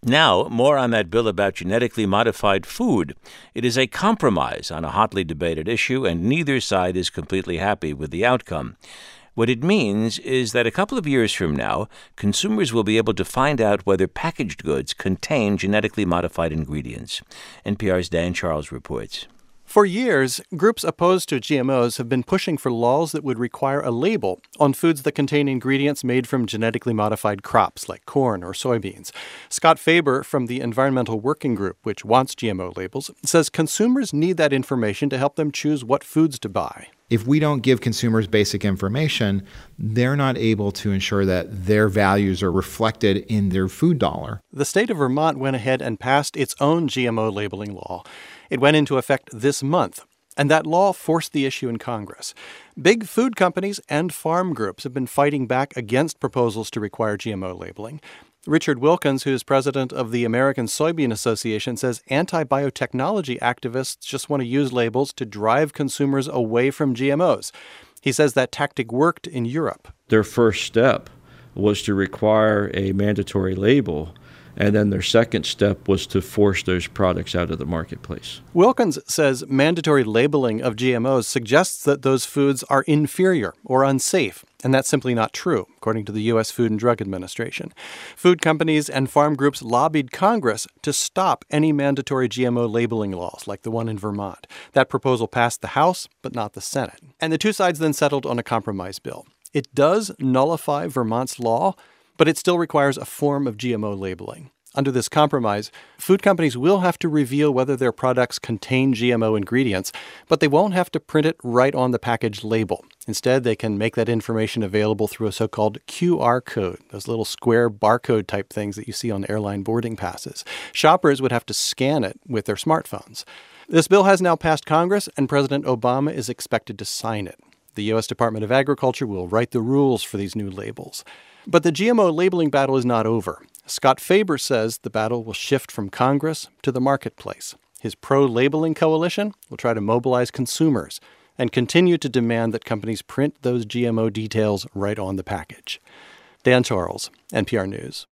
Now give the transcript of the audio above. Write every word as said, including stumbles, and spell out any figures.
Now, more on that bill about genetically modified food. It is a compromise on a hotly debated issue, and neither side is completely happy with the outcome. What it means is that a couple of years from now, consumers will be able to find out whether packaged goods contain genetically modified ingredients. N P R's Dan Charles reports. For years, groups opposed to G M Os have been pushing for laws that would require a label on foods that contain ingredients made from genetically modified crops like corn or soybeans. Scott Faber from the Environmental Working Group, which wants G M O labels, says consumers need that information to help them choose what foods to buy. If we don't give consumers basic information, they're not able to ensure that their values are reflected in their food dollar. The state of Vermont went ahead and passed its own G M O labeling law. It went into effect this month, and that law forced the issue in Congress. Big food companies and farm groups have been fighting back against proposals to require G M O labeling. Richard Wilkins, who's president of the American Soybean Association, says anti-biotechnology activists just want to use labels to drive consumers away from G M Os. He says that tactic worked in Europe. Their first step was to require a mandatory label, and then their second step was to force those products out of the marketplace. Wilkins says mandatory labeling of G M Os suggests that those foods are inferior or unsafe, and that's simply not true, according to the U S Food and Drug Administration. Food companies and farm groups lobbied Congress to stop any mandatory G M O labeling laws, like the one in Vermont. That proposal passed the House, but not the Senate. And the two sides then settled on a compromise bill. It does nullify Vermont's law, but it still requires a form of G M O labeling. Under this compromise, food companies will have to reveal whether their products contain G M O ingredients, but they won't have to print it right on the package label. Instead, they can make that information available through a so-called Q R code, those little square barcode type things that you see on airline boarding passes. Shoppers would have to scan it with their smartphones. This bill has now passed Congress, and President Obama is expected to sign it. The U S Department of Agriculture will write the rules for these new labels. But the G M O labeling battle is not over. Scott Faber says the battle will shift from Congress to the marketplace. His pro-labeling coalition will try to mobilize consumers and continue to demand that companies print those G M O details right on the package. Dan Charles, N P R News.